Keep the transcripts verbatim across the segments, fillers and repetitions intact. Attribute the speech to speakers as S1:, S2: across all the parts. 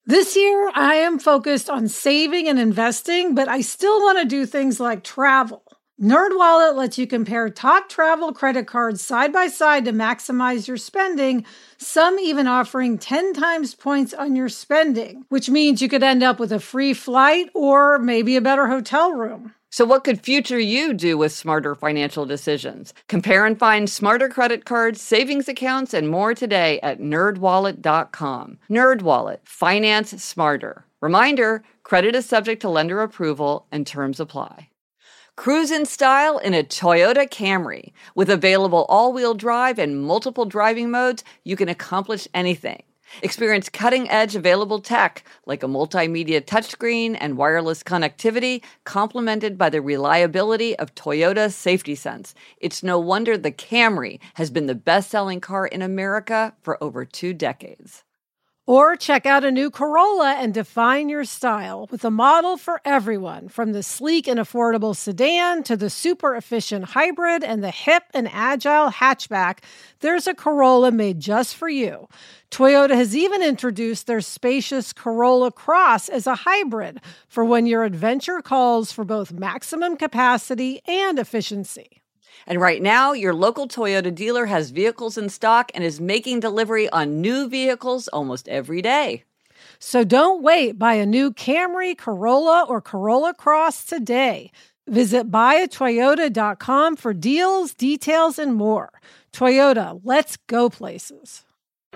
S1: This year, I am focused on saving and investing, but I still want to do things like travel. NerdWallet lets you compare top travel credit cards side by side to maximize your spending, some even offering ten times points on your spending, which means you could end up with a free flight or maybe a better hotel room.
S2: So what could future you do with smarter financial decisions? Compare and find smarter credit cards, savings accounts, and more today at nerd wallet dot com. NerdWallet. Finance smarter. Reminder, credit is subject to lender approval and terms apply. Cruise in style in a Toyota Camry. With available all-wheel drive and multiple driving modes, you can accomplish anything. Experience cutting-edge available tech like a multimedia touchscreen and wireless connectivity, complemented by the reliability of Toyota Safety Sense. It's no wonder the Camry has been the best-selling car in America for over two decades.
S1: Or check out a new Corolla and define your style with a model for everyone, from the sleek and affordable sedan to the super efficient hybrid and the hip and agile hatchback. There's a Corolla made just for you. Toyota has even introduced their spacious Corolla Cross as a hybrid for when your adventure calls for both maximum capacity and efficiency.
S2: And right now, your local Toyota dealer has vehicles in stock and is making delivery on new vehicles almost every day.
S1: So don't wait. Buy a new Camry, Corolla, or Corolla Cross today. Visit buy a toyota dot com for deals, details, and more. Toyota, let's go places.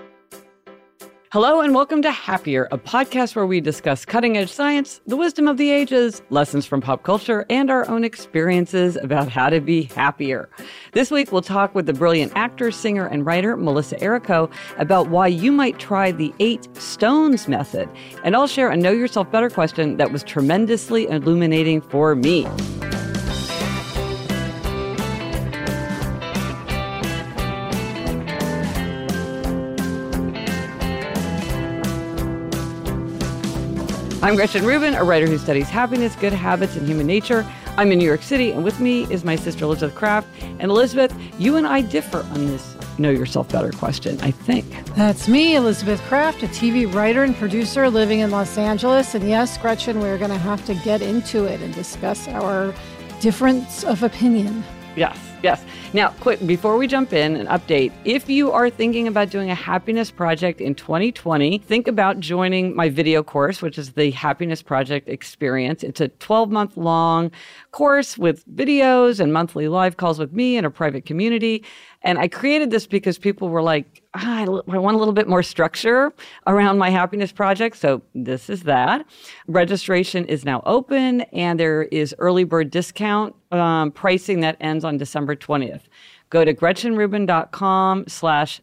S2: Hello and welcome to Happier, a podcast where we discuss cutting-edge science, the wisdom of the ages, lessons from pop culture, and our own experiences about how to be happier. This week, we'll talk with the brilliant actor, singer, and writer Melissa Errico about why you might try the eight stones method. And I'll share a Know Yourself Better question that was tremendously illuminating for me. I'm Gretchen Rubin, a writer who studies happiness, good habits, and human nature. I'm in New York City, and with me is my sister Elizabeth Kraft. And Elizabeth, you and I differ on this Know Yourself Better question, I think.
S1: That's me, Elizabeth Kraft, a T V writer and producer living in Los Angeles. And yes, Gretchen, we're going to have to get into it and discuss our difference of opinion.
S2: Yes, yes. Now, quick, before we jump in, an update. If you are thinking about doing a happiness project in twenty twenty, think about joining my video course, which is the Happiness Project Experience. It's a twelve-month long course with videos and monthly live calls with me and a private community. And I created this because people were like, ah, I want a little bit more structure around my happiness project. So this is that. Registration is now open, and there is early bird discount um, pricing that ends on December twentieth. Go to gretchenrubin.com slash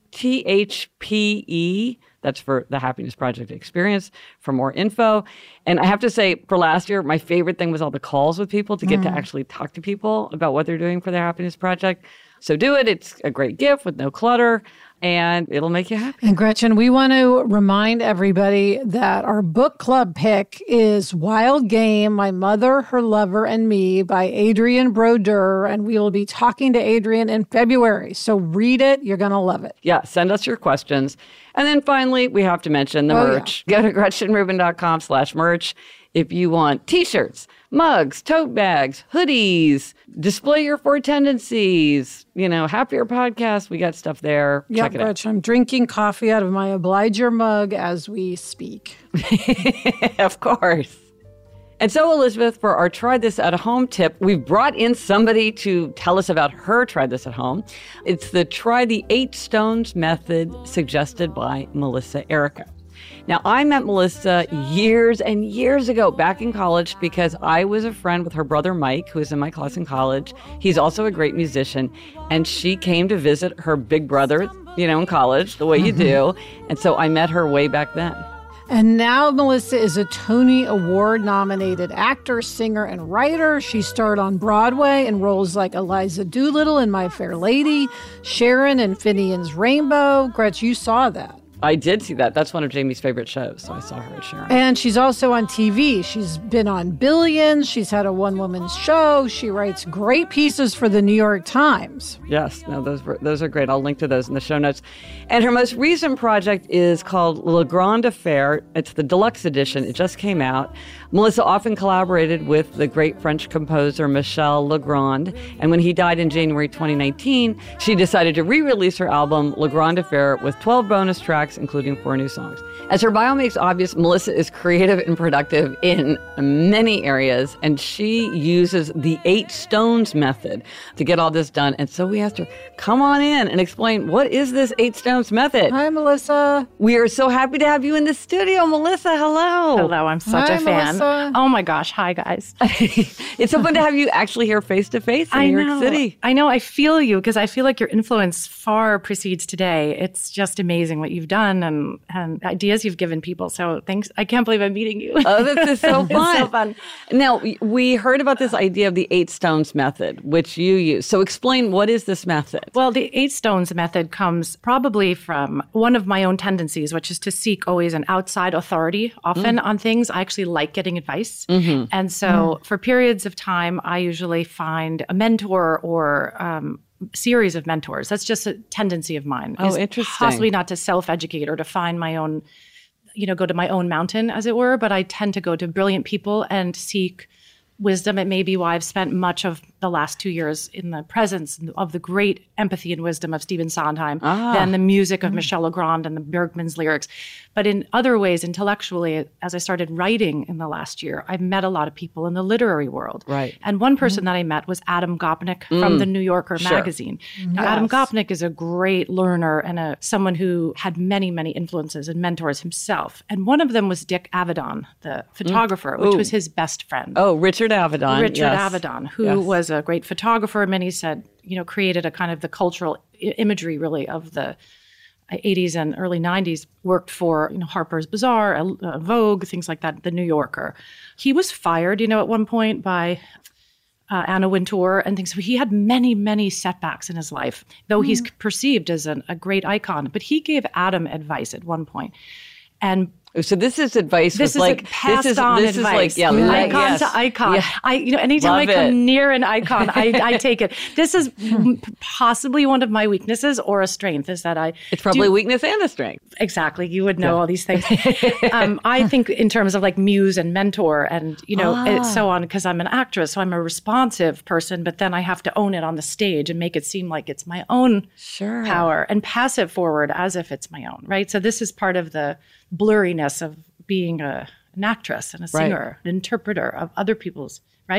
S2: THPE. That's for the Happiness Project Experience for more info. And I have to say, for last year, my favorite thing was all the calls with people to get mm. to actually talk to people about what they're doing for their happiness project. So do it. It's a great gift with no clutter, and it'll make you happy.
S1: And Gretchen, we want to remind everybody that our book club pick is Wild Game, My Mother, Her Lover, and Me by Adrienne Brodeur, and we will be talking to Adrienne in February. So read it. You're going to love it.
S2: Yeah, send us your questions. And then finally, we have to mention the
S1: oh,
S2: merch.
S1: Yeah.
S2: Go to gretchenrubin.com slash merch. If you want t-shirts, mugs, tote bags, hoodies, display your four tendencies, you know, Happier Podcast, we got stuff there.
S1: Yep,
S2: Check it out.
S1: Rich, I'm drinking coffee out of my Obliger mug as we speak.
S2: Of course. And so, Elizabeth, for our Try This at Home tip, we've brought in somebody to tell us about her Try This at Home. It's the Try the Eight Stones method suggested by Melissa Errico. Now, I met Melissa years and years ago back in college because I was a friend with her brother, Mike, who was in my class in college. He's also a great musician. And she came to visit her big brother, you know, in college, the way you do. And so I met her way back then.
S1: And now Melissa is a Tony Award-nominated actor, singer, and writer. She starred on Broadway in roles like Eliza Doolittle in My Fair Lady, Sharon in Finian's Rainbow. Gretch, you saw that.
S2: I did see that. That's one of Jamie's favorite shows, so I saw her at Sharon.
S1: And she's also on T V. She's been on Billions. She's had a one-woman show. She writes great pieces for the New York Times.
S2: Yes, no, those were those are great. I'll link to those in the show notes. And her most recent project is called Le Grand Affaire. It's the deluxe edition. It just came out. Melissa often collaborated with the great French composer Michel Legrand, and when he died in January twenty nineteen, she decided to re-release her album Le Grand Affaire with twelve bonus tracks, including four new songs. As her bio makes obvious, Melissa is creative and productive in many areas, and she uses the eight stones method to get all this done. And so we asked her, come on in and explain, what is this eight stones method?
S1: Hi, Melissa.
S2: We are so happy to have you in the studio. Melissa, hello.
S3: Hello, I'm such
S1: Hi,
S3: a fan.
S1: Melissa.
S3: Oh my gosh, hi guys.
S2: It's so fun to have you actually here face to face in
S3: I
S2: New
S3: know.
S2: York City.
S3: I know, I feel you because I feel like your influence far precedes today. It's just amazing what you've done and, and ideas you've given people. So thanks. I can't believe I'm meeting you.
S2: Oh, this is so fun.
S3: It's so fun.
S2: Now, we heard about this idea of the eight stones method, which you use. So explain, what is this method?
S3: Well, the eight stones method comes probably from one of my own tendencies, which is to seek always an outside authority, often mm. on things. I actually like getting advice. Mm-hmm. And so mm. for periods of time, I usually find a mentor or um, series of mentors. That's just a tendency of mine.
S2: Oh, interesting.
S3: Possibly not to self-educate or to find my own, you know, go to my own mountain, as it were, but I tend to go to brilliant people and seek wisdom. It may be why I've spent much of the last two years in the presence of the great empathy and wisdom of Stephen Sondheim, ah. then the music of mm. Michel Legrand and the Bergman's lyrics. But in other ways, intellectually, as I started writing in the last year, I've met a lot of people in the literary world.
S2: Right.
S3: And one person mm. that I met was Adam Gopnik mm. from the New Yorker
S2: sure.
S3: magazine.
S2: Yes.
S3: Now, Adam Gopnik is a great learner and a someone who had many, many influences and mentors himself. And one of them was Dick Avedon, the photographer, mm. which was his best friend.
S2: Oh, Richard Avedon.
S3: Richard
S2: yes.
S3: Avedon, who
S2: yes.
S3: was a great photographer. And many said, you know, created a kind of the cultural I- imagery, really, of the eighties and early nineties, worked for, you know, Harper's Bazaar, uh, Vogue, things like that, The New Yorker. He was fired, you know, at one point by uh, Anna Wintour and things. So he had many, many setbacks in his life, though mm. he's perceived as an, a great icon. But he gave Adam advice at one point. And
S2: so this is advice.
S3: This is
S2: like
S3: a passed
S2: this is,
S3: on
S2: this
S3: advice.
S2: Is like, yeah,
S3: yeah.
S2: like,
S3: icon
S2: yes.
S3: to icon.
S2: Yeah.
S3: I, you know, anytime
S2: Love
S3: I come
S2: it.
S3: near an icon, I, I take it. This is possibly one of my weaknesses or a strength is that I.
S2: It's probably
S3: do,
S2: a weakness and a strength.
S3: Exactly. You would know
S2: yeah.
S3: all these things. um, I think in terms of like muse and mentor and, you know,
S2: ah.
S3: it's so on because I'm an actress. So I'm a responsive person, but then I have to own it on the stage and make it seem like it's my own
S2: sure.
S3: power and pass it forward as if it's my own. Right. So this is part of the blurriness of being a, an actress and a singer, right. an interpreter of other people's, right?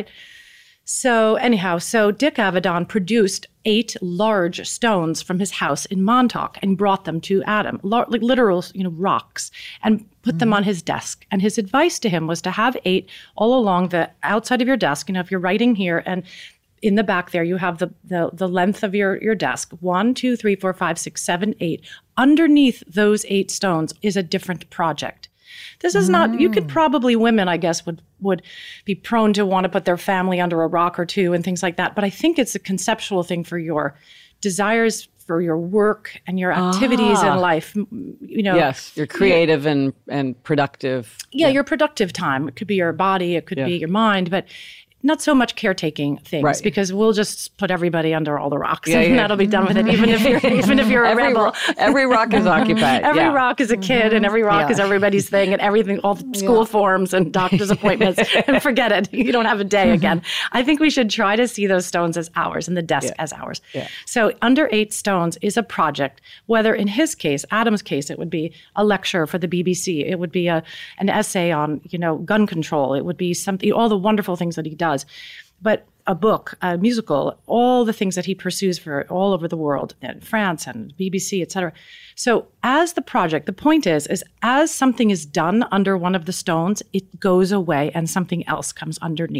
S3: So anyhow, so Dick Avedon produced eight large stones from his house in Montauk and brought them to Adam, like literal, you know, rocks, and put mm-hmm. them on his desk. And his advice to him was to have eight all along the outside of your desk. You know, if you're writing here and in the back there, you have the, the, the length of your, your desk, one, two, three, four, five, six, seven, eight. Underneath those eight stones is a different project. This is not, you could probably, women, I guess, would would be prone to want to put their family under a rock or two and things like that. But I think it's a conceptual thing for your desires, for your work and your activities ah. in life. You know,
S2: yes, your creative yeah. and, and productive.
S3: Yeah, yeah, your productive time. It could be your body, it could yeah. be your mind, but not so much caretaking things right. because we'll just put everybody under all the rocks yeah, and yeah. that'll be done with it. Even if you're even if you're a
S2: every,
S3: rebel,
S2: every rock is occupied.
S3: Every
S2: yeah.
S3: rock is a kid, and every rock
S2: yeah.
S3: is everybody's thing, and everything, all the school yeah. forms and doctor's appointments. And forget it, you don't have a day again. I think we should try to see those stones as ours and the desk
S2: yeah.
S3: as ours.
S2: Yeah.
S3: So under eight stones is a project. Whether in his case, Adam's case, it would be a lecture for the B B C. It would be a an essay on you know gun control. It would be something, all the wonderful things that he does. But a book, a musical, all the things that he pursues for all over the world, in France and B B C, et cetera. So as the project, the point is, is as something is done under one of the stones, it goes away and something else comes underneath.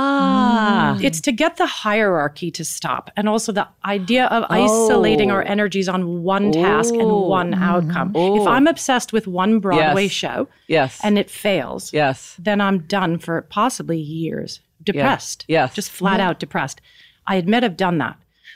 S2: Ah.
S3: Mm. It's to get the hierarchy to stop. And also the idea of oh. isolating our energies on one task Ooh. and one mm. outcome. Ooh. If I'm obsessed with one Broadway
S2: yes.
S3: show
S2: yes.
S3: and it fails,
S2: yes.
S3: then I'm done for possibly years. Depressed.
S2: Yes.
S3: Just flat
S2: yeah.
S3: out depressed. I admit I've done that.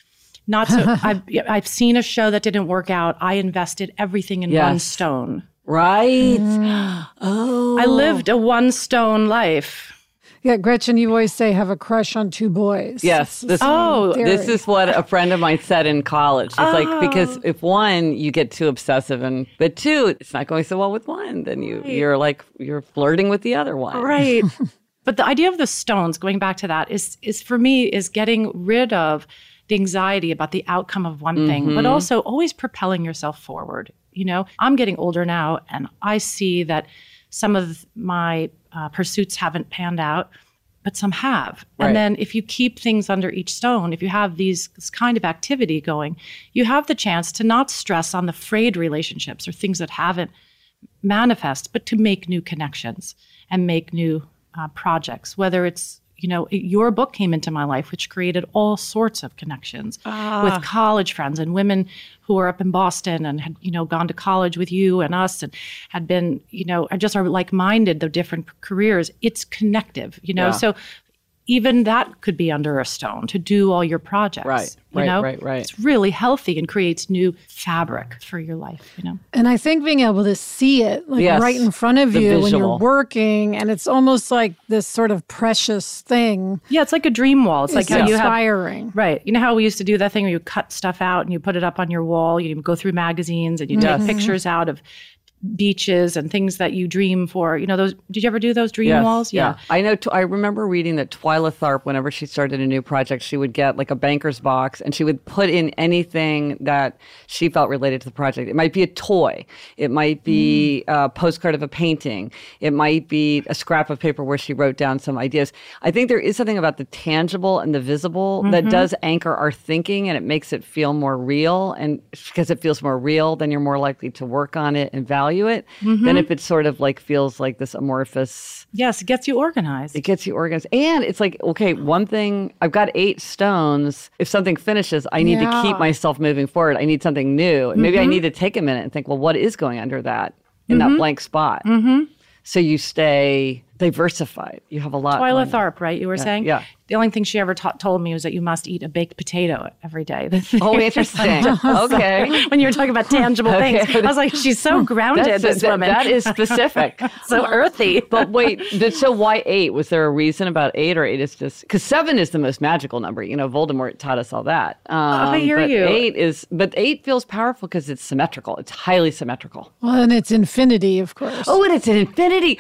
S3: Not so, I've, I've seen a show that didn't work out. I invested everything in
S2: yes.
S3: one stone.
S2: Right. Mm. Oh.
S3: I lived a one stone life.
S1: Yeah, Gretchen, you always say have a crush on two boys.
S2: Yes. This,
S3: oh,
S2: this is what a friend of mine said in college. It's
S3: oh.
S2: like, because if one, you get too obsessive, and but two, it's not going so well with one, then you, right. you're like, you're flirting with the other one.
S3: Right. But the idea of the stones, going back to that, is is for me, is getting rid of the anxiety about the outcome of one mm-hmm. thing, but also always propelling yourself forward. You know, I'm getting older now, and I see that some of my uh, pursuits haven't panned out, but some have.
S2: Right.
S3: And then if you keep things under each stone, if you have these this kind of activity going, you have the chance to not stress on the frayed relationships or things that haven't manifest, but to make new connections and make new uh, projects, whether it's, you know, your book came into my life, which created all sorts of connections ah. with college friends and women who are up in Boston and had, you know, gone to college with you and us and had been, you know, just are like-minded, though different careers. It's connective, you know, yeah. so even that could be under a stone to do all your projects.
S2: Right,
S3: you
S2: right,
S3: know?
S2: right, right.
S3: It's really healthy and creates new fabric for your life, you know?
S1: And I think being able to see it like
S2: yes,
S1: right in front of you
S2: visual.
S1: when you're working, and it's almost like this sort of precious thing.
S3: Yeah, it's like a dream wall. It's like how you have,
S1: inspiring.
S3: Right. You know how we used to do that thing where you cut stuff out and you put it up on your wall, you go through magazines and you take mm-hmm. pictures out of beaches and things that you dream for. You know, those, did you ever do those dream
S2: yes,
S3: walls?
S2: Yeah. yeah. I know, t- I remember reading that Twyla Tharp, whenever she started a new project, she would get like a banker's box and she would put in anything that she felt related to the project. It might be a toy. It might be mm. a postcard of a painting. It might be a scrap of paper where she wrote down some ideas. I think there is something about the tangible and the visible mm-hmm. that does anchor our thinking, and it makes it feel more real. And because it feels more real, then you're more likely to work on it and value it, mm-hmm. than if it sort of like feels like this amorphous.
S3: Yes, it gets you organized.
S2: It gets you organized. And it's like, okay, one thing, I've got eight stones. If something finishes, I need yeah. to keep myself moving forward. I need something new. And maybe mm-hmm. I need to take a minute and think, well, what is going under that, in mm-hmm. that blank spot?
S3: Mm-hmm.
S2: So you stay diversified. You have a lot.
S3: Twyla Tharp, right? You were
S2: yeah.
S3: saying?
S2: Yeah.
S3: The only thing she ever ta- told me was that you must eat a baked potato every day.
S2: Oh, interesting. Okay.
S3: When you were talking about tangible okay. things, I was like, she's so grounded,
S2: That's
S3: this
S2: a,
S3: woman.
S2: That is specific.
S3: So earthy.
S2: But wait, so why eight? Was there a reason about eight, or eight is just, because seven is the most magical number. You know, Voldemort taught us all that. Um,
S3: oh, I hear
S2: but
S3: you.
S2: Eight is, but eight feels powerful because it's symmetrical. It's highly symmetrical.
S1: Well, and it's infinity, of course.
S2: Oh, and it's an infinity.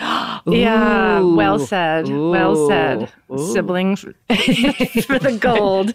S3: Yeah, well said.
S2: Ooh.
S3: Well said.
S2: Ooh.
S3: Siblings for the gold.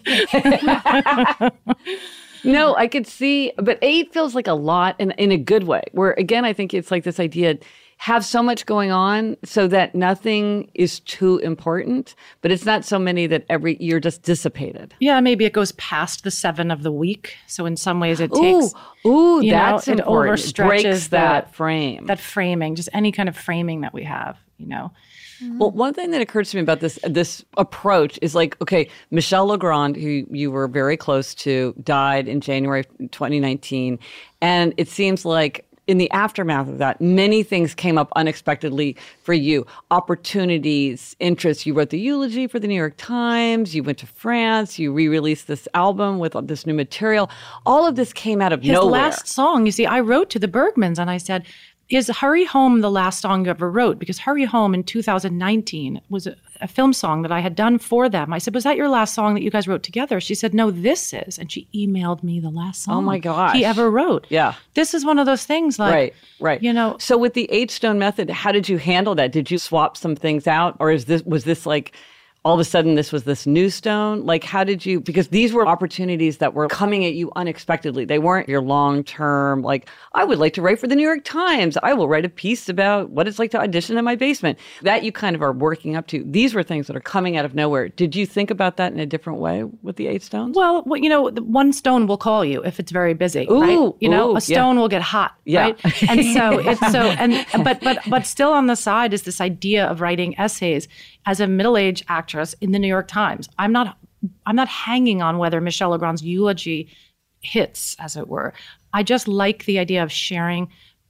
S2: No, I could see, but eight feels like a lot in, in a good way, where again, I think it's like this idea, have so much going on so that nothing is too important, but it's not so many that every, you're just dissipated.
S3: Yeah, maybe it goes past the seven of the week. So in some ways it
S2: Ooh,
S3: takes,
S2: ooh,
S3: you
S2: that's
S3: know, it
S2: important.
S3: overstretches
S2: It breaks
S3: the,
S2: that frame.
S3: That framing, just any kind of framing that we have, you know.
S2: Well, one thing that occurs to me about this this approach is like, okay, Michel Legrand, who you were very close to, died in January twenty nineteen. And it seems like in the aftermath of that, many things came up unexpectedly for you. Opportunities, interests. You wrote the eulogy for the New York Times. You went to France. You re-released this album with this new material. All of this came out of
S3: His
S2: nowhere.
S3: His last song, you see, I wrote to the Bergmans and I said, is Hurry Home the last song you ever wrote? Because Hurry Home in two thousand nineteen was a, a film song that I had done for them. I said, was that your last song that you guys wrote together? She said, no, this is. And she emailed me the last song
S2: oh my gosh.
S3: he ever wrote.
S2: Yeah.
S3: This is one of those things like,
S2: right, right.
S3: you know.
S2: So with the eight stone method, how did you handle that? Did you swap some things out? Or is this was this like, all of a sudden this was this new stone? Like, how did you, because these were opportunities that were coming at you unexpectedly. They weren't your long-term, like, I would like to write for the New York Times. I will write a piece about what it's like to audition in my basement. That you kind of are working up to. These were things that are coming out of nowhere. Did you think about that in a different way with the eight stones?
S3: Well, well you know, one stone will call you if it's very busy,
S2: ooh,
S3: right? You know,
S2: ooh,
S3: a stone
S2: yeah.
S3: will get hot,
S2: yeah.
S3: right? And so it's so, and, but, but, but still on the side is this idea of writing essays as a middle-aged actress in the New York Times. I'm not I'm not hanging on whether Michel Legrand's eulogy hits, as it were. I just like the idea of sharing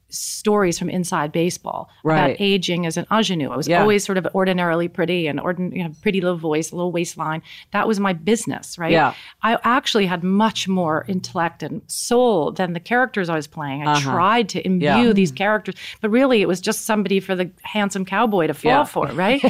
S3: stories from inside baseball
S2: right.
S3: about aging as an ingenue. I was
S2: yeah.
S3: always sort of ordinarily pretty and ordin- you know, pretty little voice, a little waistline. That was my business, right?
S2: Yeah.
S3: I actually had much more intellect and soul than the characters I was playing. I
S2: uh-huh.
S3: tried to imbue
S2: yeah.
S3: these characters, but really it was just somebody for the handsome cowboy to fall
S2: yeah.
S3: for, right?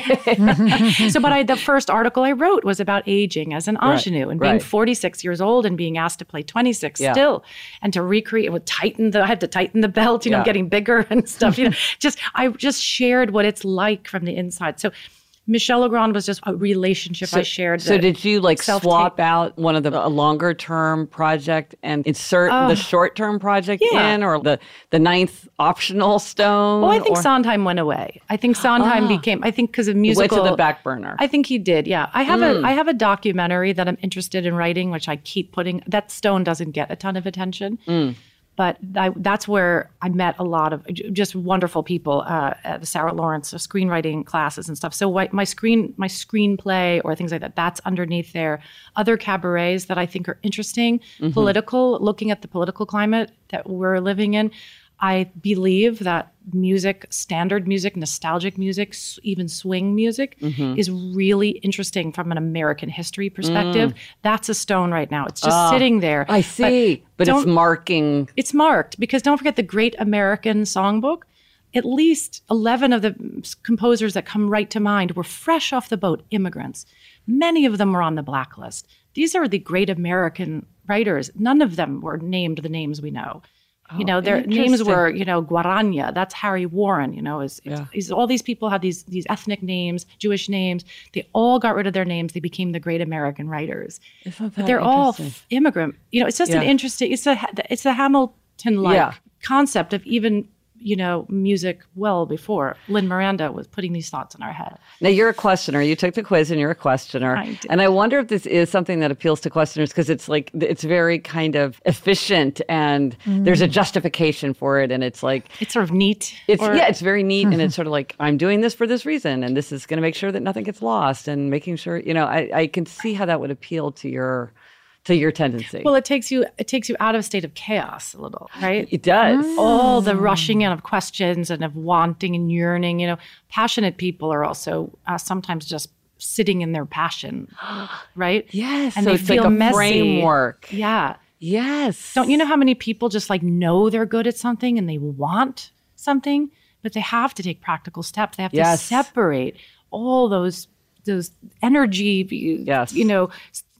S3: So, but I, the first article I wrote was about aging as an ingenue
S2: right.
S3: and being
S2: right.
S3: forty-six years old and being asked to play twenty-six
S2: yeah.
S3: still, and to recreate, would tighten the, I had to tighten the belt, you know,
S2: yeah.
S3: getting bigger and stuff. You know, just I just shared what it's like from the inside. So Michel Legrand was just a relationship
S2: so,
S3: I shared.
S2: So did you like
S3: self-tape.
S2: swap out one of the a longer term project and insert
S3: Oh.
S2: the short term project
S3: Yeah.
S2: in, or the the ninth optional stone?
S3: Well, I think
S2: or?
S3: Sondheim went away. I think Sondheim
S2: Ah.
S3: became. I think because of
S2: Went
S3: musical.
S2: to the back burner.
S3: I think he did. Yeah, I have
S2: Mm.
S3: a I have a documentary that I'm interested in writing, which I keep putting. That stone doesn't get a ton of attention.
S2: Mm.
S3: But I, that's where I met a lot of just wonderful people uh, at the Sarah Lawrence screenwriting classes and stuff. So what, my screen, my screenplay or things like that, that's underneath there. Other cabarets that I think are interesting,
S2: mm-hmm.
S3: political, looking at the political climate that we're living in. I believe that music, standard music, nostalgic music, even swing music
S2: mm-hmm.
S3: is really interesting from an American history perspective. Mm. That's a stone right now. It's just
S2: uh,
S3: sitting there.
S2: I see. But, but it's marking.
S3: It's marked because don't forget the Great American Songbook. At least eleven of the composers that come right to mind were fresh off the boat immigrants. Many of them were on the blacklist. These are the great American writers. None of them were named the names we know. You know, their names were, you know, Guarania. That's Harry Warren, you know, is,
S2: yeah.
S3: is all these people had these these ethnic names, Jewish names. They all got rid of their names. They became the great American writers.
S2: Isn't that
S3: but they're all f- immigrant. You know, it's just
S2: yeah.
S3: an interesting, it's a, it's a Hamilton-like
S2: yeah.
S3: concept of even, you know, music well before Lin Miranda was putting these thoughts in our head.
S2: Now, you're a questioner. You took the quiz and you're a questioner.
S3: I did.
S2: And I wonder if this is something that appeals to questioners because it's like, it's very kind of efficient and mm. there's a justification for it. And it's like...
S3: It's sort of neat.
S2: It's
S3: or,
S2: Yeah, it's very neat. And it's sort of like, I'm doing this for this reason. And this is going to make sure that nothing gets lost and making sure, you know, I, I can see how that would appeal to your... to your tendency.
S3: Well, it takes you it takes you out of a state of chaos a little, right?
S2: It does.
S3: Mm. All the rushing in of questions and of wanting and yearning. You know, passionate people are also uh, sometimes just sitting in their passion, right?
S2: Yes.
S3: And
S2: so
S3: they
S2: it's
S3: feel
S2: like a
S3: messy.
S2: framework.
S3: Yeah.
S2: Yes.
S3: Don't you know how many people just like know they're good at something and they want something, but they have to take practical steps. They have
S2: yes.
S3: to separate all those those energy,
S2: yes.
S3: you know,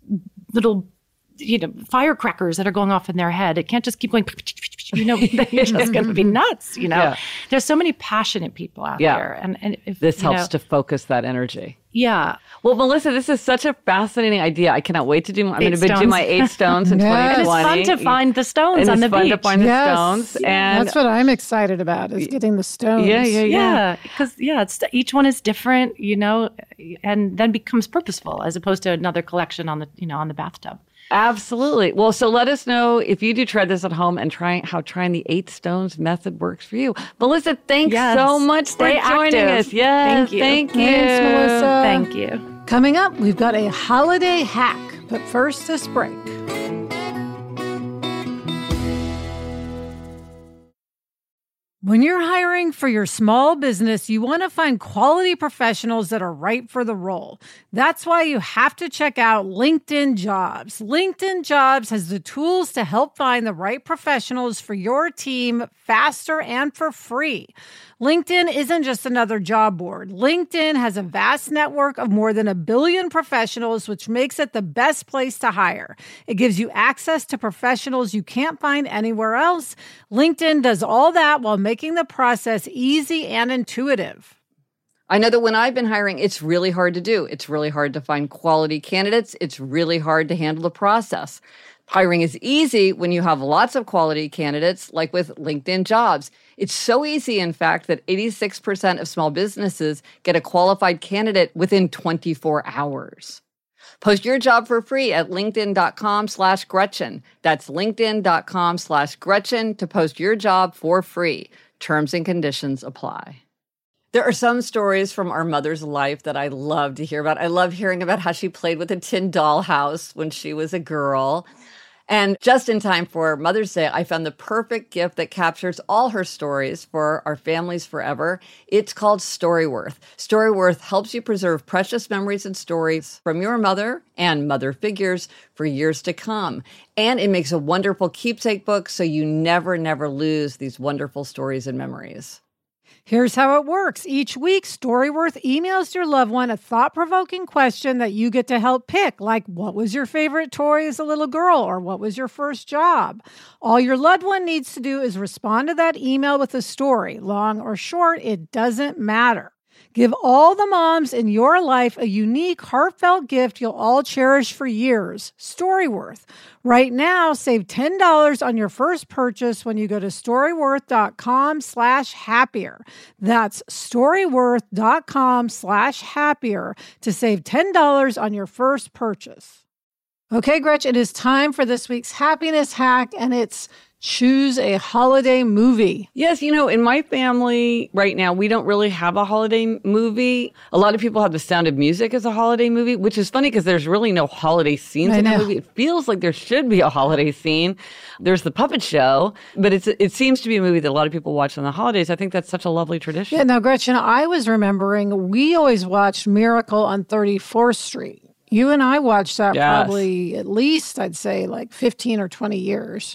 S3: little you know, firecrackers that are going off in their head. It can't just keep going, you know, then you're just going to be nuts, you know. Yeah. There's so many passionate people out yeah. there. And, and if,
S2: this helps
S3: know,
S2: to focus that energy.
S3: Yeah.
S2: Well, Melissa, this is such a fascinating idea. I cannot wait to do, I'm going to do my eight stones in
S1: yes.
S2: twenty twenty.
S3: It's fun to find the stones
S2: and
S3: on the
S2: beach. It's fun
S3: beach.
S2: to find
S1: yes.
S2: the stones.
S1: Yeah.
S2: And
S1: that's what I'm excited about is getting the stones.
S2: Yeah, yeah, yeah.
S3: Yeah, because, yeah, it's, each one is different, you know, and then becomes purposeful as opposed to another collection on the, you know, on the bathtub.
S2: Absolutely. Well, so let us know if you do try this at home and try how trying the eight stones method works for you. Melissa, thanks
S3: yes.
S2: so much
S3: Stay
S2: for joining
S3: active.
S2: us. Yes,
S3: thank you.
S2: Thank you.
S1: Thanks, Melissa.
S3: Thank you.
S1: Coming up, we've got a holiday hack, but first this break. When you're hiring for your small business, you want to find quality professionals that are right for the role. That's why you have to check out LinkedIn Jobs. LinkedIn Jobs has the tools to help find the right professionals for your team faster and for free. LinkedIn isn't just another job board. LinkedIn has a vast network of more than a billion professionals, which makes it the best place to hire. It gives you access to professionals you can't find anywhere else. LinkedIn does all that while making the process easy and intuitive.
S2: I know that when I've been hiring, it's really hard to do. It's really hard to find quality candidates. It's really hard to handle the process. Hiring is easy when you have lots of quality candidates, like with LinkedIn Jobs. It's so easy, in fact, that eighty-six percent of small businesses get a qualified candidate within twenty-four hours. Post your job for free at linkedin.com slash Gretchen. That's linkedin.com slash Gretchen to post your job for free. Terms and conditions apply. There are some stories from our mother's life that I love to hear about. I love hearing about how she played with a tin dollhouse when she was a girl. And just in time for Mother's Day, I found the perfect gift that captures all her stories for our families forever. It's called Storyworth. Storyworth helps you preserve precious memories and stories from your mother and mother figures for years to come. And it makes a wonderful keepsake book so you never, never lose these wonderful stories and memories.
S1: Here's how it works. Each week, Storyworth emails your loved one a thought-provoking question that you get to help pick, like what was your favorite toy as a little girl, or what was your first job? All your loved one needs to do is respond to that email with a story. Long or short, it doesn't matter. Give all the moms in your life a unique, heartfelt gift you'll all cherish for years. Storyworth. Right now, save ten dollars on your first purchase when you go to storyworth.com slash happier. That's storyworth.com slash happier to save ten dollars on your first purchase. Okay, Gretchen, it is time for this week's happiness hack, and it's choose a holiday movie.
S2: Yes, you know, in my family right now, we don't really have a holiday movie. A lot of people have The Sound of Music as a holiday movie, which is funny because there's really no holiday scenes
S1: I
S2: in
S1: know.
S2: the movie. It feels like there should be a holiday scene. There's The Puppet Show, but it's it seems to be a movie that a lot of people watch on the holidays. I think that's such a lovely tradition.
S1: Yeah, now, Gretchen, I was remembering we always watched Miracle on thirty-fourth Street. You and I watched that
S2: Yes.
S1: probably at least, I'd say, like fifteen or twenty years.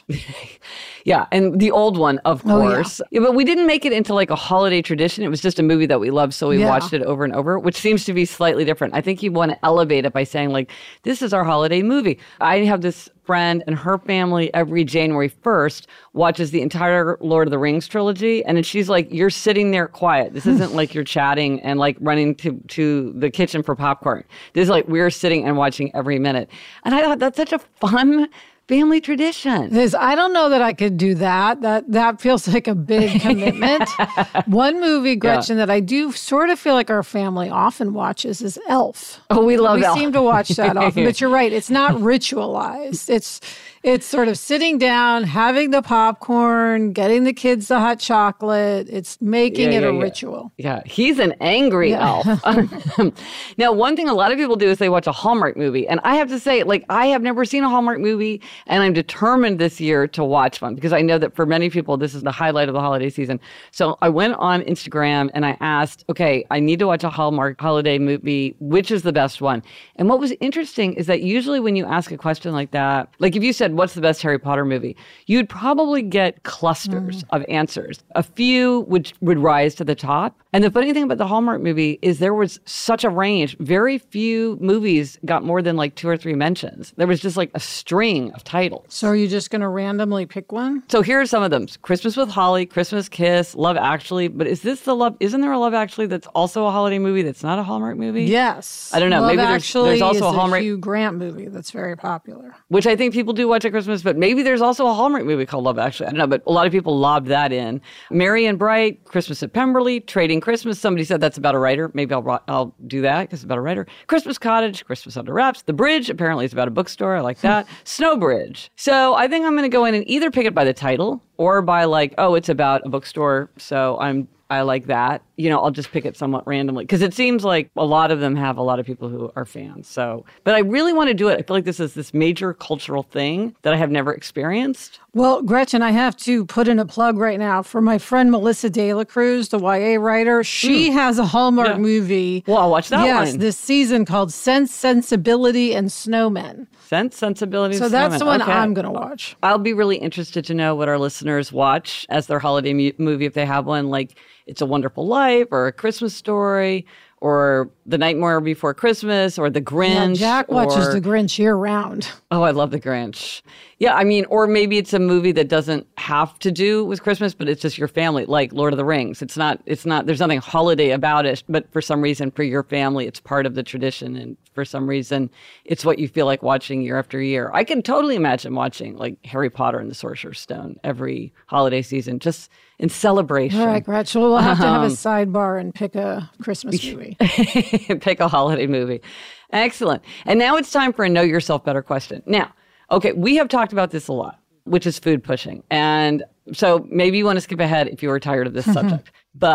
S2: Yeah, and the old one, of
S1: Oh, yeah.
S2: course. Yeah, but we didn't make it into like a holiday tradition. It was just a movie that we loved, so we
S1: Yeah.
S2: watched it over and over, which seems to be slightly different. I think you want to elevate it by saying, like, this is our holiday movie. I have this friend and her family every January first watches the entire Lord of the Rings trilogy. And then she's like, you're sitting there quiet. This isn't like you're chatting and like running to, to the kitchen for popcorn. This is like we're sitting and watching every minute. And I thought that's such a fun family tradition.
S1: This, I don't know that I could do that. That that feels like a big commitment. One movie, Gretchen, that I do sort of feel like our family often watches is Elf.
S2: Oh, we love
S1: we
S2: Elf.
S1: seem to watch that often, but you're right. It's not ritualized. It's it's sort of sitting down, having the popcorn, getting the kids the hot chocolate. It's making
S2: Yeah,
S1: it
S2: yeah,
S1: a
S2: yeah.
S1: ritual.
S2: Yeah, he's an angry
S1: Yeah.
S2: elf. Now, one thing a lot of people do is they watch a Hallmark movie. And I have to say, like, I have never seen a Hallmark movie, and I'm determined this year to watch one because I know that for many people, this is the highlight of the holiday season. So I went on Instagram and I asked, okay, I need to watch a Hallmark holiday movie. Which is the best one? And what was interesting is that usually when you ask a question like that, like if you said, what's the best Harry Potter movie? You'd probably get clusters of answers. A few would, would rise to the top. And the funny thing about the Hallmark movie is there was such a range. Very few movies got more than like two or three mentions. There was just like a string of titles.
S1: So are you just going to randomly pick one?
S2: So here are some of them. Christmas with Holly, Christmas Kiss, Love Actually. But is this the Love, isn't there a Love Actually that's also a holiday movie that's not a Hallmark movie?
S1: Yes.
S2: I don't know.
S1: Love
S2: Maybe there's-
S1: Actually
S2: there's also
S1: is
S2: a Hallmark-
S1: Hugh Grant movie that's very popular.
S2: Which I think people do watch at Christmas, but maybe there's also a Hallmark movie called Love Actually. I don't know, but a lot of people lobbed that in. Merry and Bright, Christmas at Pemberley, Trading Christmas. Somebody said that's about a writer. Maybe I'll I'll do that because it's about a writer. Christmas Cottage, Christmas Under Wraps. The Bridge, apparently it's about a bookstore. I like that. Snowbridge. So I think I'm going to go in and either pick it by the title or by like, oh, it's about a bookstore. So I'm I like that. You know, I'll just pick it somewhat randomly because it seems like a lot of them have a lot of people who are fans. So, but I really want to do it. I feel like this is this major cultural thing that I have never experienced.
S1: Well, Gretchen, I have to put in a plug right now for my friend Melissa De La Cruz, the Y A writer. She has a Hallmark
S2: Yeah.
S1: movie.
S2: Well, I'll watch that
S1: yes,
S2: one.
S1: this season called Sense, Sensibility, and Snowmen.
S2: Sense, Sensibility,
S1: So that's
S2: Snowmen.
S1: the one
S2: Okay.
S1: I'm going to watch.
S2: I'll be really interested to know what our listeners watch as their holiday mu- movie if they have one, like It's a Wonderful Life or A Christmas Story or The Nightmare Before Christmas or The
S1: Yeah,
S2: Grinch.
S1: Jack watches
S2: or,
S1: The Grinch year round.
S2: Oh, I love The Grinch. Yeah, I mean, or maybe it's a movie that doesn't have to do with Christmas, but it's just your family, like Lord of the Rings. It's not, it's not, there's nothing holiday about it, but for some reason, for your family, it's part of the tradition. And for some reason, it's what you feel like watching year after year. I can totally imagine watching like Harry Potter and the Sorcerer's Stone every holiday season, just in celebration.
S1: All right, Gretchen, we'll have to have a
S2: Um,
S1: sidebar and pick a Christmas movie.
S2: Pick a holiday movie. Excellent. And now it's time for a Know Yourself Better question. Now, okay, we have talked about this a lot, which is food pushing. And so maybe you want to skip ahead if you are tired of this subject. But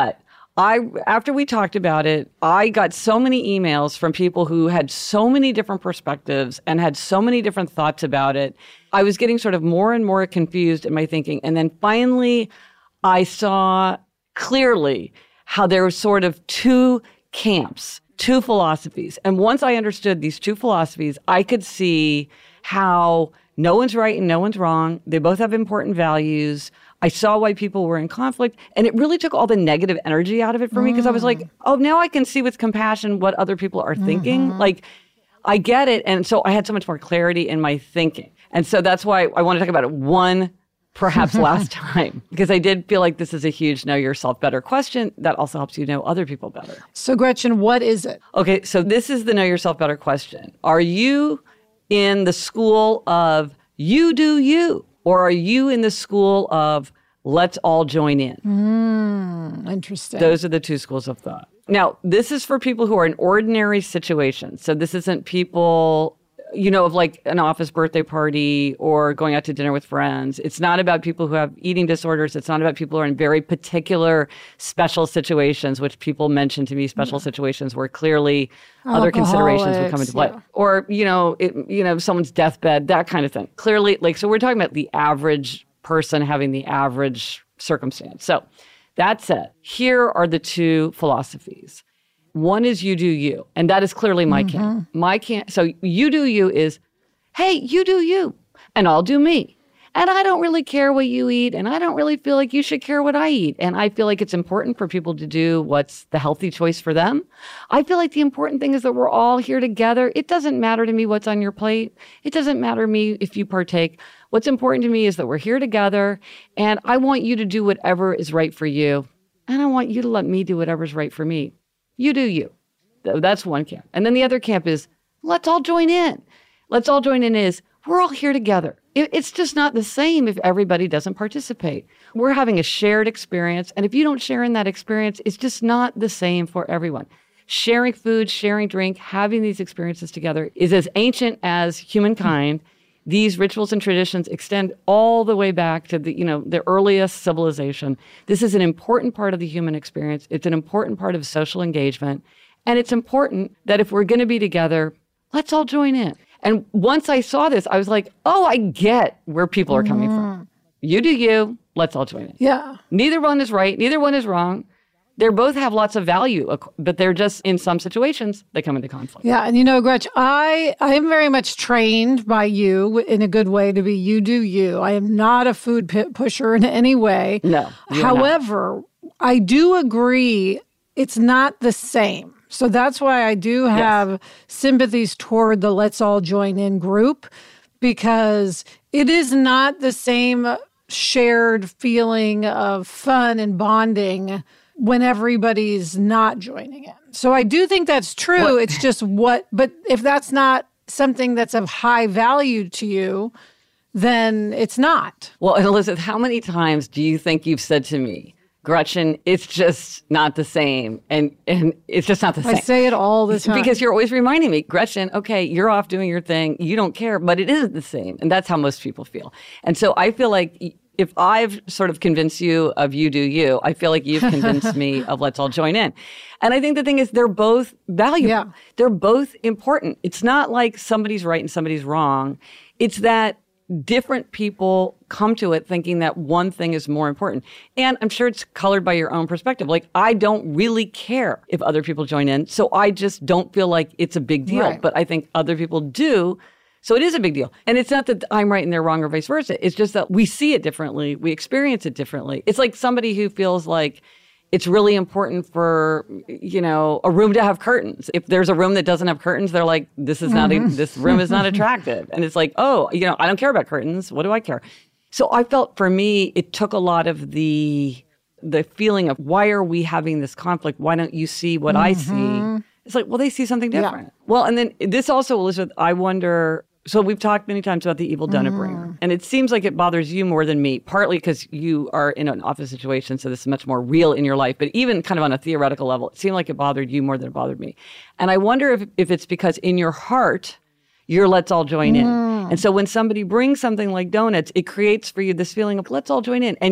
S2: I, after we talked about it, I got so many emails from people who had so many different perspectives and had so many different thoughts about it. I was getting sort of more and more confused in my thinking. And then finally, I saw clearly how there were sort of two camps, two philosophies. And once I understood these two philosophies, I could see how no one's right and no one's wrong. They both have important values. I saw why people were in conflict, and it really took all the negative energy out of it for me because I was like, oh, now I can see with compassion what other people are thinking. Mm-hmm. Like, I get it. And so I had so much more clarity in my thinking. And so that's why I want to talk about it one, perhaps last time, because I did feel like this is a huge know yourself better question that also helps you know other people better.
S1: So Gretchen, what is it?
S2: Okay, so this is the know yourself better question. Are you in the school of you do you? Or are you in the school of let's all join in?
S1: Mm, interesting.
S2: Those are the two schools of thought. Now, this is for people who are in ordinary situations. So this isn't people, you know, of like an office birthday party or going out to dinner with friends. It's not about people who have eating disorders. It's not about people who are in very particular special situations, which people mention to me, special yeah. situations where clearly other considerations would come into play. Yeah. Or, you know, it, you know, someone's deathbed, that kind of thing. Clearly, like, so we're talking about the average person having the average circumstance. So that said, here are the two philosophies. One is you do you, and that is clearly my mm-hmm. camp. My camp. So you do you is, hey, you do you, and I'll do me. And I don't really care what you eat, and I don't really feel like you should care what I eat. And I feel like it's important for people to do what's the healthy choice for them. I feel like the important thing is that we're all here together. It doesn't matter to me what's on your plate. It doesn't matter to me if you partake. What's important to me is that we're here together, and I want you to do whatever is right for you. And I want you to let me do whatever's right for me. You do you. That's one camp. And then the other camp is, let's all join in. Let's all join in is, we're all here together. It's just not the same if everybody doesn't participate. We're having a shared experience. And if you don't share in that experience, it's just not the same for everyone. Sharing food, sharing drink, having these experiences together is as ancient as humankind. These rituals and traditions extend all the way back to the, you know, the earliest civilization. This is an important part of the human experience. It's an important part of social engagement. And it's important that if we're going to be together, let's all join in. And once I saw this, I was like, oh, I get where people are coming mm. from. You do you, let's all join in.
S1: Yeah.
S2: Neither one is right. Neither one is wrong. They both have lots of value, but they're just, in some situations, they come into conflict.
S1: Yeah, and you know, Gretch, I, I am very much trained by you in a good way to be you do you. I am not a food p- pusher in any way.
S2: No.
S1: However, not. I do agree it's not the same. So that's why I do have yes. sympathies toward the let's all join in group, because it is not the same shared feeling of fun and bonding when everybody's not joining in. So I do think that's true. What? It's just what, but if that's not something that's of high value to you, then it's not.
S2: Well, and Elizabeth, how many times do you think you've said to me, Gretchen, it's just not the same. And and it's just not the same.
S1: I say it all the time.
S2: Because you're always reminding me, Gretchen, okay, you're off doing your thing. You don't care, but it isn't the same. And that's how most people feel. And so I feel like if I've sort of convinced you of you do you, I feel like you've convinced me of let's all join in. And I think the thing is they're both valuable.
S1: Yeah.
S2: They're both important. It's not like somebody's right and somebody's wrong. It's that different people come to it thinking that one thing is more important. And I'm sure it's colored by your own perspective. Like, I don't really care if other people join in, so I just don't feel like it's a big deal.
S1: Right.
S2: But I think other people do, so it is a big deal. And it's not that I'm right and they're wrong or vice versa. It's just that we see it differently. We experience it differently. It's like somebody who feels like it's really important for, you know, a room to have curtains. If there's a room that doesn't have curtains, they're like, this is not, a, this room is not attractive. And it's like, oh, you know, I don't care about curtains. What do I care? So I felt for me, it took a lot of the the feeling of, why are we having this conflict? Why don't you see what mm-hmm. I see? It's like, well, they see something different. Yeah. Well, and then this also, Elizabeth, I wonder, so we've talked many times about the evil Donna-bringer, mm. and it seems like it bothers you more than me, partly because you are in an office situation, so this is much more real in your life, but even kind of on a theoretical level, it seemed like it bothered you more than it bothered me. And I wonder if, if it's because in your heart, you're let's all join in.
S1: Mm.
S2: And so when somebody brings something like donuts, it creates for you this feeling of let's all join in. And yet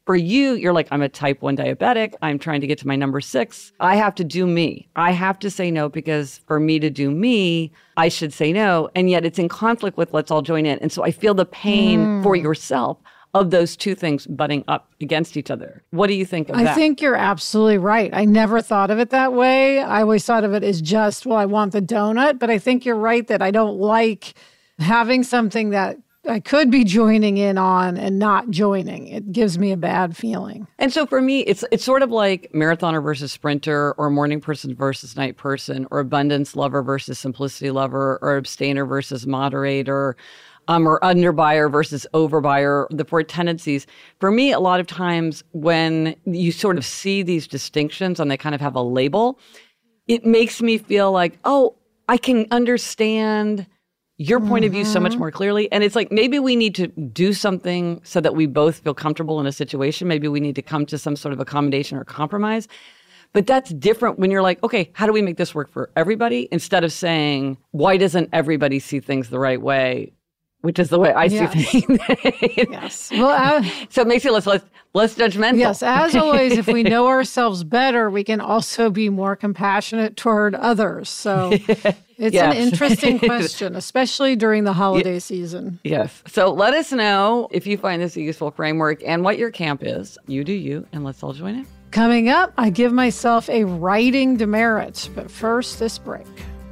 S2: For you, you're like, I'm a type one diabetic. I'm trying to get to my number six. I have to do me. I have to say no because for me to do me, I should say no. And yet it's in conflict with let's all join in. And so I feel the pain mm. for yourself of those two things butting up against each other. What do you think of
S1: I
S2: that?
S1: I think you're absolutely right. I never thought of it that way. I always thought of it as just, well, I want the donut. But I think you're right that I don't like having something that I could be joining in on and not joining. It gives me a bad feeling.
S2: And so for me, it's it's sort of like marathoner versus sprinter, or morning person versus night person, or abundance lover versus simplicity lover, or abstainer versus moderator, um, or underbuyer versus overbuyer, the four tendencies. For me, a lot of times when you sort of see these distinctions and they kind of have a label, it makes me feel like, oh, I can understand your point mm-hmm. of view so much more clearly. And it's like, maybe we need to do something so that we both feel comfortable in a situation. Maybe we need to come to some sort of accommodation or compromise. But that's different when you're like, okay, how do we make this work for everybody? Instead of saying, why doesn't everybody see things the right way? Which is the way I
S1: yes.
S2: see things.
S1: Yes. Well, uh,
S2: so it makes you less, less, less judgmental.
S1: Yes. As always, if we know ourselves better, we can also be more compassionate toward others. So it's
S2: yes.
S1: an interesting question, especially during the holiday yes. season.
S2: Yes. So let us know if you find this a useful framework and what your camp is. You do you, and let's all join in.
S1: Coming up, I give myself a writing demerit. But first, this break.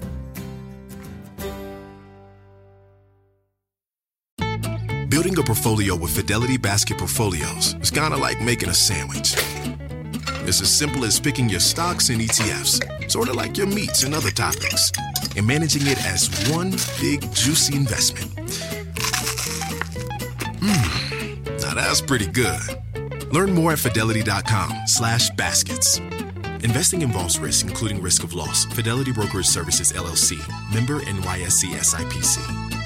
S4: Building a portfolio with Fidelity Basket Portfolios is kind of like making a sandwich. It's as simple as picking your stocks and E T Fs, sort of like your meats and other toppings, and managing it as one big, juicy investment. Mmm, now that's pretty good. Learn more at fidelity.com slash baskets. Investing involves risk, including risk of loss. Fidelity Brokerage Services, L L C. Member N Y S E S I P C.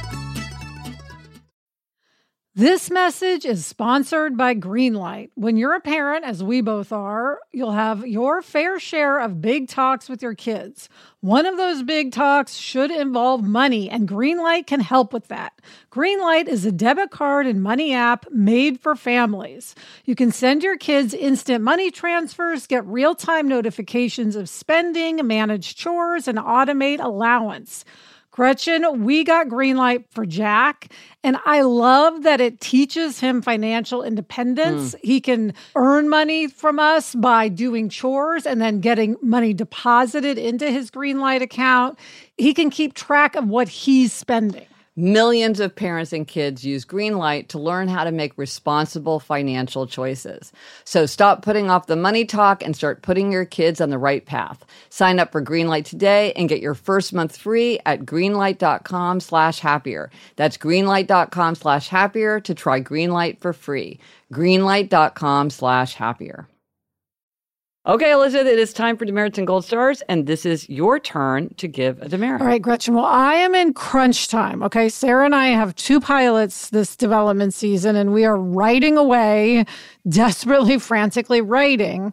S1: This message is sponsored by Greenlight. When you're a parent, as we both are, you'll have your fair share of big talks with your kids. One of those big talks should involve money, and Greenlight can help with that. Greenlight is a debit card and money app made for families. You can send your kids instant money transfers, get real-time notifications of spending, manage chores, and automate allowance. Gretchen, we got Greenlight for Jack, and I love that it teaches him financial independence. Mm. He can earn money from us by doing chores and then getting money deposited into his Greenlight account. He can keep track of what he's spending.
S2: Millions of parents and kids use Greenlight to learn how to make responsible financial choices. So stop putting off the money talk and start putting your kids on the right path. Sign up for Greenlight today and get your first month free at greenlight.com slash happier. That's greenlight.com slash happier to try Greenlight for free. Greenlight.com slash happier. Okay, Elizabeth, it is time for demerits and gold stars, and this is your turn to give a demerit.
S1: All right, Gretchen. Well, I am in crunch time, okay? Sarah and I have two pilots this development season, and we are writing away, desperately, frantically writing.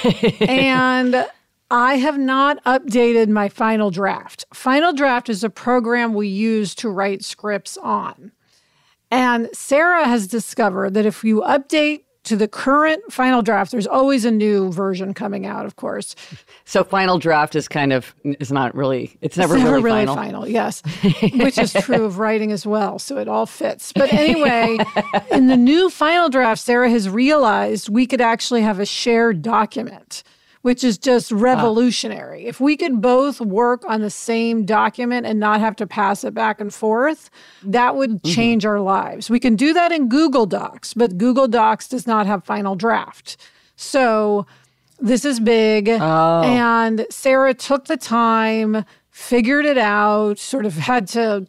S1: And I have not updated my Final Draft. Final Draft is a program we use to write scripts on. And Sarah has discovered that if you update to the current Final Draft, there's always a new version coming out, of course.
S2: So Final Draft is kind of, is not really, it's never,
S1: it's never
S2: really,
S1: really
S2: final.
S1: final. Yes, which is true of writing as well. So it all fits. But anyway, in the new Final Draft, Sarah has realized we could actually have a shared document, which is just revolutionary. Ah. If we could both work on the same document and not have to pass it back and forth, that would change mm-hmm. our lives. We can do that in Google Docs, but Google Docs does not have Final Draft. So this is big. Oh. And Sarah took the time, figured it out, sort of had to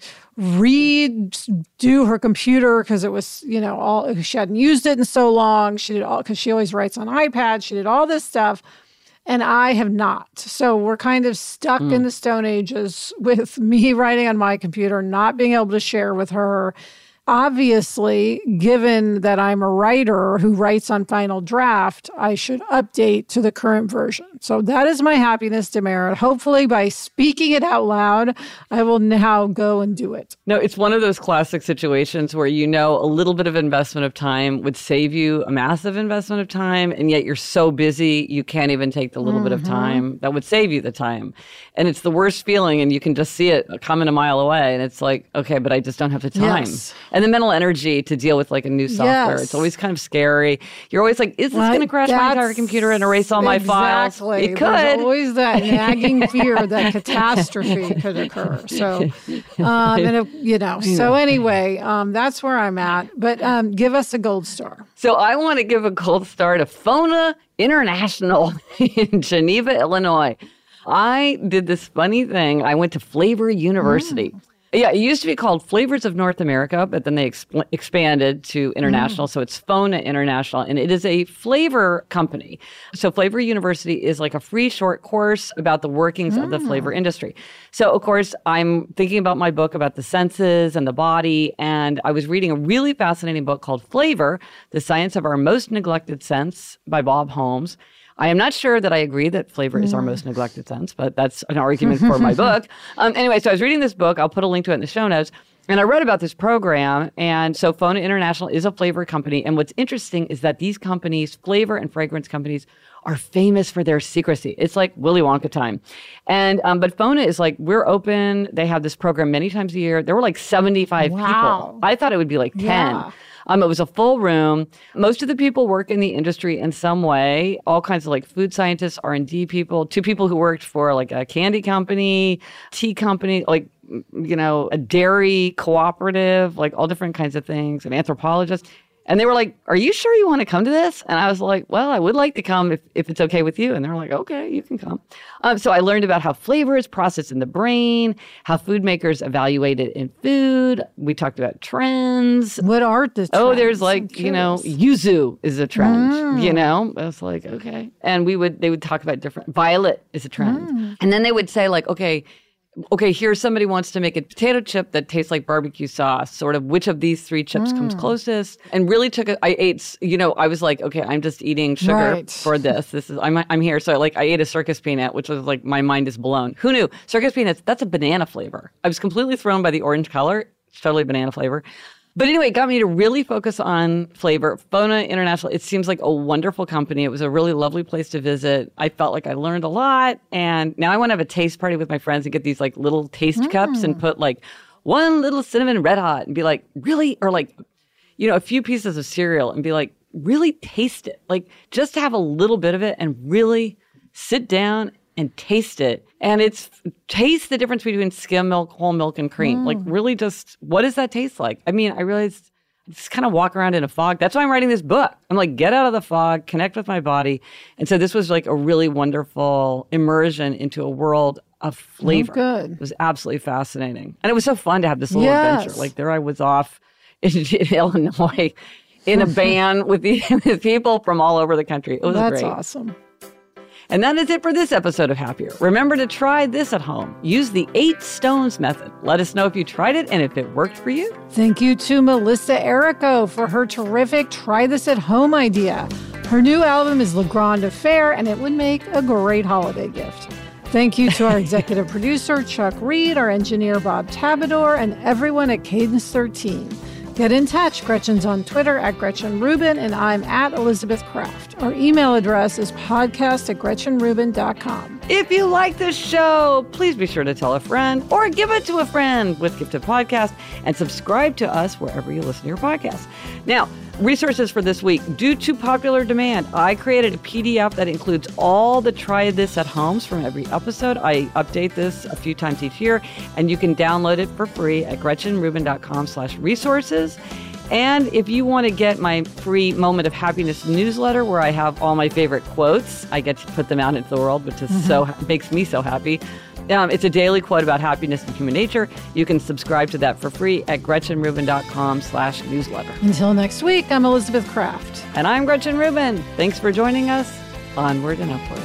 S1: redo her computer because it was, you know, all she hadn't used it in so long. She did all, because she always writes on iPad. She did all this stuff. And I have not. So we're kind of stuck mm. in the Stone Ages with me writing on my computer, not being able to share with her. obviously, given that I'm a writer who writes on Final Draft, I should update to the current version. So that is my happiness demerit. Hopefully, by speaking it out loud, I will now go and do it.
S2: No, it's one of those classic situations where you know a little bit of investment of time would save you a massive investment of time, and yet you're so busy you can't even take the little mm-hmm. bit of time that would save you the time. And it's the worst feeling, and you can just see it coming a mile away, and it's like, okay, but I just don't have the time.
S1: Yes.
S2: And the mental energy to deal with like a new software.
S1: Yes.
S2: It's always kind of scary. You're always like, is this well, going to crash my entire computer and erase all my
S1: exactly.
S2: files? It could.
S1: There's always that nagging fear that catastrophe could occur. So, um, and it, you know, so anyway, um, that's where I'm at. But um, give us a gold star.
S2: So I want to give a gold star to FONA International in Geneva, Illinois. I did this funny thing. I went to Flavor University. Mm. Yeah, it used to be called Flavors of North America, but then they exp- expanded to international. Mm. So it's FONA International, and it is a flavor company. So Flavor University is like a free short course about the workings mm. of the flavor industry. So, of course, I'm thinking about my book about the senses and the body, and I was reading a really fascinating book called Flavor, The Science of Our Most Neglected Sense by Bob Holmes. I am not sure that I agree that flavor is our most neglected sense, but that's an argument for my book. Um, anyway, so I was reading this book. I'll put a link to it in the show notes. And I read about this program. And so FONA International is a flavor company. And what's interesting is that these companies, flavor and fragrance companies, are famous for their secrecy. It's like Willy Wonka time. And um, but FONA is like, we're open. They have this program many times a year. There were like seventy-five
S1: wow.
S2: people. I thought it would be like ten.
S1: Yeah.
S2: Um, it was a full room. Most of the people work in the industry in some way, all kinds of like food scientists, R and D people, two people who worked for like a candy company, tea company, like, you know, a dairy cooperative, like all different kinds of things, an anthropologist. And they were like, are you sure you want to come to this? And I was like, well, I would like to come if, if it's okay with you. And they were like, okay, you can come. Um, so I learned about how flavor is processed in the brain, how food makers evaluate it in food. We talked about trends.
S1: What are the trends?
S2: Oh, there's like, you know, yuzu is a trend, mm. you know? I was like, okay. And we would, they would talk about different, violet is a trend. Mm. And then they would say like, okay, okay, here somebody wants to make a potato chip that tastes like barbecue sauce, sort of which of these three chips mm. comes closest. And really took a, I ate, you know, I was like, okay, I'm just eating sugar
S1: right.
S2: for this. This is, I'm I'm here. So like I ate a circus peanut, which was like, my mind is blown. Who knew? Circus peanuts, that's a banana flavor. I was completely thrown by the orange color. It's totally banana flavor. But anyway, it got me to really focus on flavor. FONA International, it seems like a wonderful company. It was a really lovely place to visit. I felt like I learned a lot. And now I want to have a taste party with my friends and get these like little taste mm. cups and put like one little cinnamon Red Hot and be like, really? Or like, you know, a few pieces of cereal and be like, really taste it. Like just have a little bit of it and really sit down and taste it. And it's taste the difference between skim milk, whole milk, and cream. Mm. Like really just, what does that taste like? I mean, I realized I just kind of walk around in a fog. That's why I'm writing this book. I'm like, get out of the fog, connect with my body. And so this was like a really wonderful immersion into a world of flavor.
S1: Oh, good.
S2: It was absolutely fascinating. And it was so fun to have this little
S1: yes.
S2: adventure. Like there I was off in, in Illinois in a band with, the, with people from all over the country. It was
S1: That's
S2: great.
S1: That's awesome.
S2: And that is it for this episode of Happier. Remember to try this at home. Use the eight stones method. Let us know if you tried it and if it worked for you.
S1: Thank you to Melissa Errico for her terrific Try This at Home idea. Her new album is Le Grand Affair, and it would make a great holiday gift. Thank you to our executive producer, Chuck Reed, our engineer, Bob Tabador, and everyone at Cadence thirteen. Get in touch. Gretchen's on Twitter at Gretchen Rubin, and I'm at Elizabeth Kraft. Our email address is podcast at gretchen rubin dot com.
S2: If you like this show, please be sure to tell a friend or give it to a friend with Gifted Podcast and subscribe to us wherever you listen to your podcast. Now, resources for this week. Due to popular demand, I created a P D F that includes all the Try This at Homes from every episode. I update this a few times each year, and you can download it for free at gretchen rubin dot com slash resources. And if you want to get my free Moment of Happiness newsletter, where I have all my favorite quotes, I get to put them out into the world, which is mm-hmm. so makes me so happy. Um, it's a daily quote about happiness and human nature. You can subscribe to that for free at gretchen rubin dot com slash newsletter.
S1: Until next week, I'm Elizabeth Kraft.
S2: And I'm Gretchen Rubin. Thanks for joining us. Onward and upward.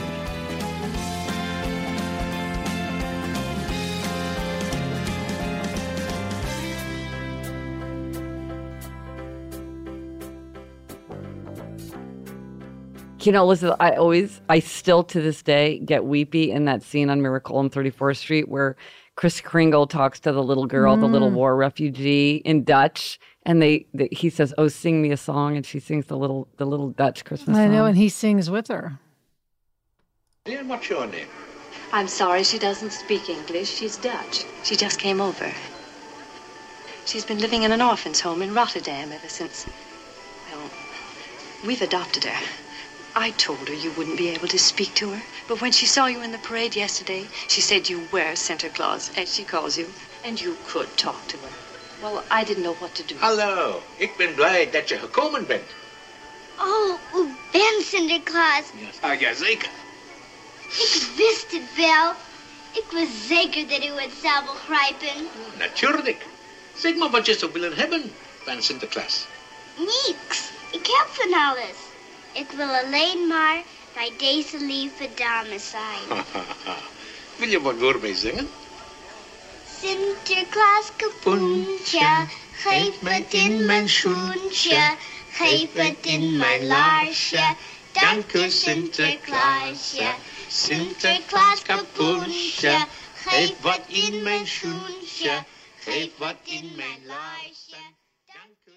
S2: You know, Elizabeth, I always, I still to this day get weepy in that scene on Miracle on thirty-fourth Street where Kris Kringle talks to the little girl, mm. the little war refugee in Dutch. And they, they, he says, "Oh, sing me a song," and she sings the little, the little Dutch Christmas song.
S1: I know, and he sings with her.
S5: Dear, what's your name?
S6: I'm sorry, she doesn't speak English. She's Dutch. She just came over. She's been living in an orphan's home in Rotterdam ever since. Well, we've adopted her. I told her you wouldn't be able to speak to her, but when she saw you in the parade yesterday, she said you were Santa Claus, as she calls you, and you could talk to her. Well, I didn't know what to do.
S5: Hallo, ik ben blij dat je gekomen bent.
S7: Oh, u bent Sinterklaas.
S5: Ja, ja, zeker.
S7: Ik wist het wel. Ik was zeker dat u het zou begrijpen.
S5: Natuurlijk. Zeg maar wat je zou willen hebben van Sinterklaas.
S7: Niks. Ik heb van alles. Ik wil alleen maar bij deze lieve dame zijn.
S5: Wil je wat voor mij zingen?
S7: Sinterklaas kapoentje, geef het in mijn schoentje, geef het in mijn laarsje, dank u Sinterklaasje. Sinterklaas kapoentje, geef wat in mijn schoentje, geef wat in mijn laarsje, dank u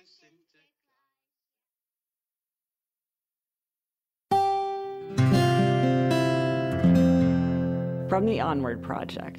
S7: Sinterklaas.
S2: From the Onward Project.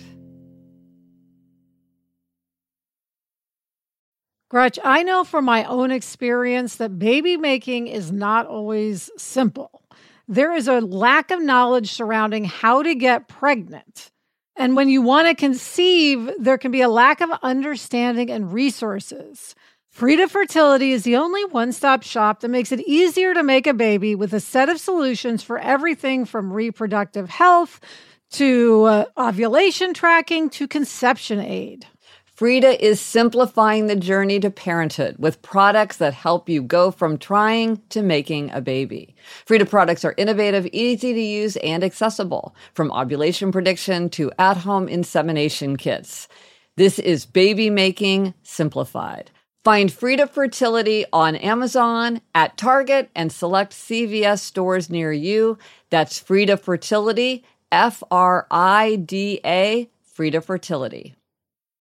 S1: Gretch, I know from my own experience that baby making is not always simple. There is a lack of knowledge surrounding how to get pregnant. And when you want to conceive, there can be a lack of understanding and resources. Frida Fertility is the only one-stop shop that makes it easier to make a baby with a set of solutions for everything from reproductive health to uh, ovulation tracking to conception aid.
S2: Frida is simplifying the journey to parenthood with products that help you go from trying to making a baby. Frida products are innovative, easy to use, and accessible, from ovulation prediction to at-home insemination kits. This is baby making simplified. Find Frida Fertility on Amazon, at Target, and select C V S stores near you. That's Frida Fertility, F R I D A, Frida Fertility.